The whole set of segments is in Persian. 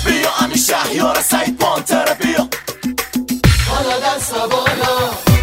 بیا همین شهریار سعید پانتر بیا حالا دست بالا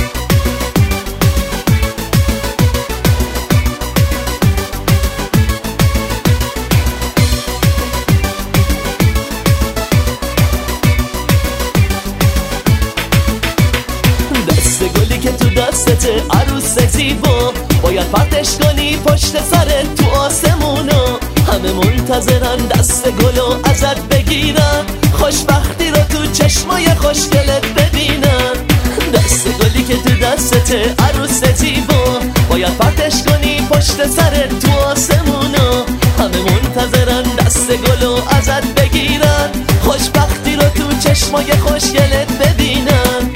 دست گلی که تو دستته عروس زیبا باید پرتش کنی پشت سرت تو آسمونا همه منتظرن دست گلو ازت بگیرن خوشبختی رو تو چشمای خوشگلت ببینن دست گلی که تو دستته عروس زیبا باید پرتش کنی پشت سرت تو آسمونا همه منتظرن دست گلو ازت بگیرن خوشبختی رو تو چشمای خوشگلت ببینن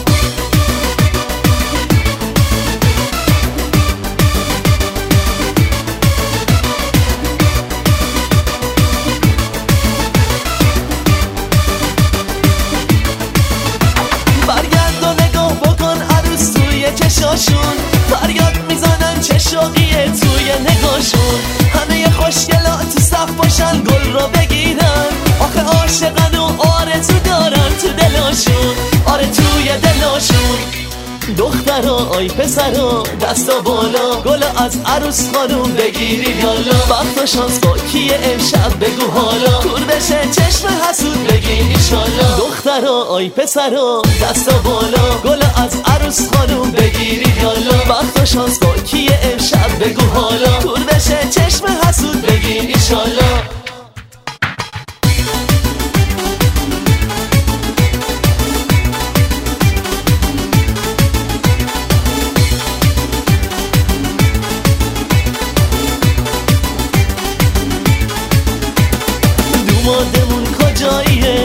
چشاشون فریاد میزنن چه شوقیه توی نگاشون همه خوشگلا تو صف باشن گل رو بگیرن آخه عاشقن و آرزو دارن تو دلاشون آره توی دلاشون دخترا آی پسرا دستا بالا گل از عروس خانوم بگیرید یالا وقت و شانس با کیه امشب بگو حالا کور بشه چشم حسود بگین ایشالا دخترا آی پسرا دستا بالا گل از عروس خانوم بگیرید یالا وقت و شانس با کیه امشب بگو حالا کور بشه چشم حسود بگین ایشالا دومادمون کجاییه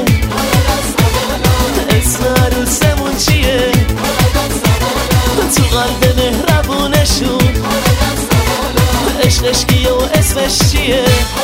اسم عروسمون چیه تو قلب مهربونشون عشقش کیه و اسمش چیه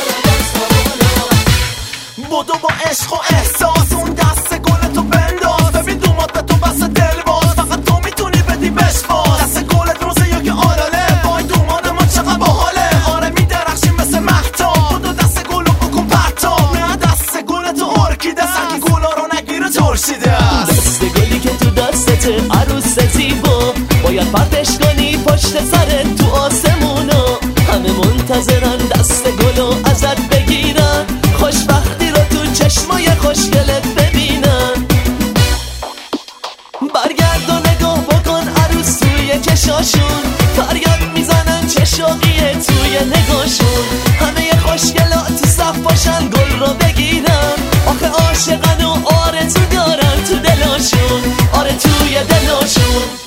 بدو با عشق و احساس اون دست گلتو بنداز ببین دومات به تو بس دل باز فقط تو میتونی بدی بهش باز دست گلت روزه یا که آلاله وای دومان ما چقدر باحاله آره میدرخشی مثل مهتاب بدو دست گلو بکن پرتاب نه دست گلتو ارکیده سنگی گلا رو نگیره ترشیده دست گلی که تو دستته عروس زیبا باید پرتش کنی پشت سرت تو آسمونا همه منتظرن دست گلو ازت بگیرن خوشبختی رو تو چشمای خوشگلت ببینن برگرد و نگاه بکن عروس توی چشاشون فریاد میزنن چه شوقیه توی نگاشون همه خوشگلا تو صف باشن گل رو بگیرن آخه عاشقن و آرزو دارن تو دلاشون آره توی دلاشون